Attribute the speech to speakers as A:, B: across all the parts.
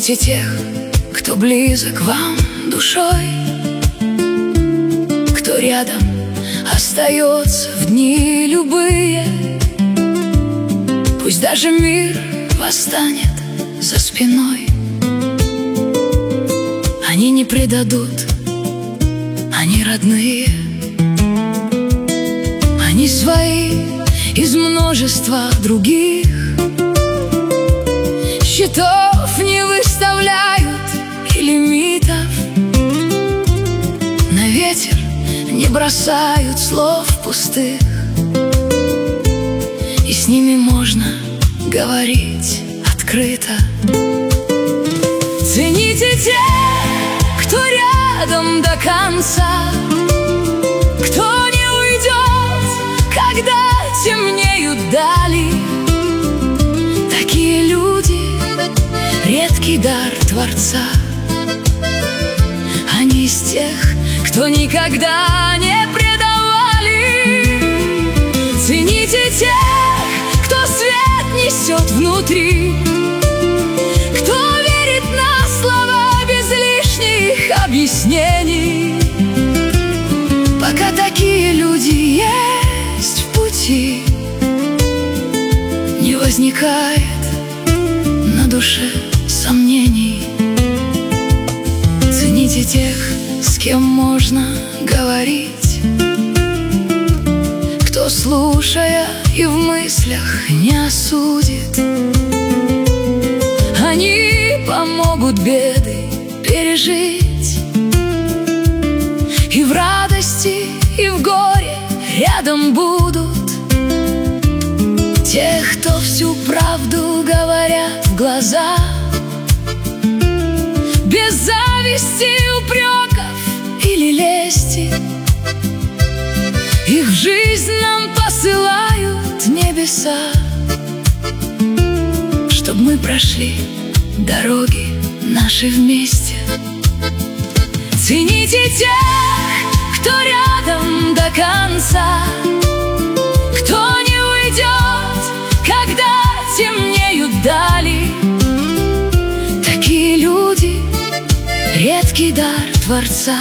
A: Цените тех, кто близок вам душой, кто рядом остается в дни любые. Пусть даже мир восстанет за спиной, они не предадут, они родные. Они свои из множества других, счетов не выставляют и лимитов, на ветер не бросают слов пустых, и с ними можно говорить открыто. Цените тех, кто рядом до конца, кто не уйдет, когда темнеют дали. Такие люди — редкий дар Творца. Они из тех, кто никогда не предавали. Цените тех, кто свет несет внутри, кто верит на слова без лишних объяснений. Пока такие люди есть в пути, не возникает на душе сомнений. Цените тех, с кем можно говорить, кто, слушая и в мыслях, не осудит. Они помогут беды пережить, и в радости, и в горе рядом будут. Тех, кто всю правду говорят в глаза, без зависти, упреков или лести. Их в жизнь нам посылают небеса, чтоб мы прошли дороги наши вместе. Цените тех, кто рядом до конца, кто не уйдет, когда темнеют дали. Такие люди — редкий дар Творца.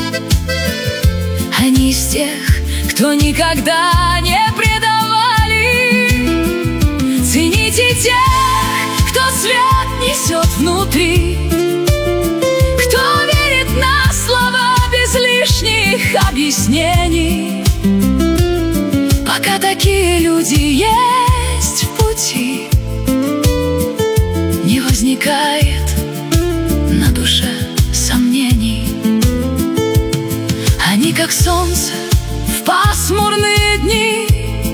A: Они из тех, кто никогда не предавали. Цените тех, кто свет несет внутри, кто верит на слова без лишних объяснений. Пока такие люди есть в пути, не возникает на душе сомнений. Они как солнце в пасмурные дни,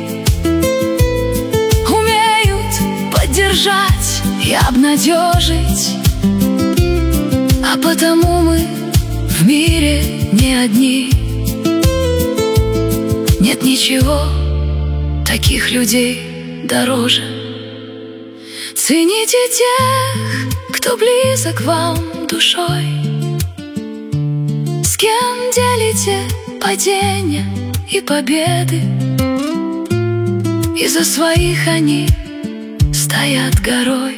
A: умеют поддержать и обнадежить. А потому мы в мире не одни. Нет ничего таких людей дороже. Цените тех, кто близок вам душой, с кем делите падения и победы. И за своих они стоят горой.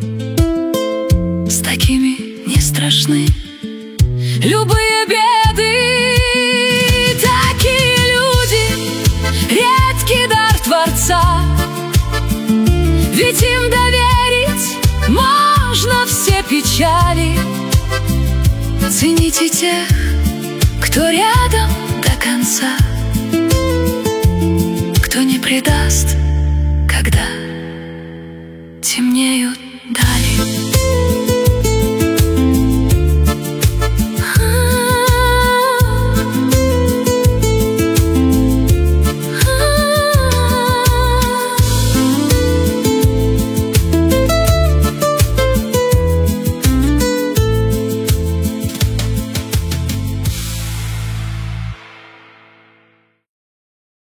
A: С такими не страшны любые беды. Такие люди — редкий дар Творца, ведь им доверить можно все печали. Цените тех, кто рядом до конца, кто не предаст, когда темнеет.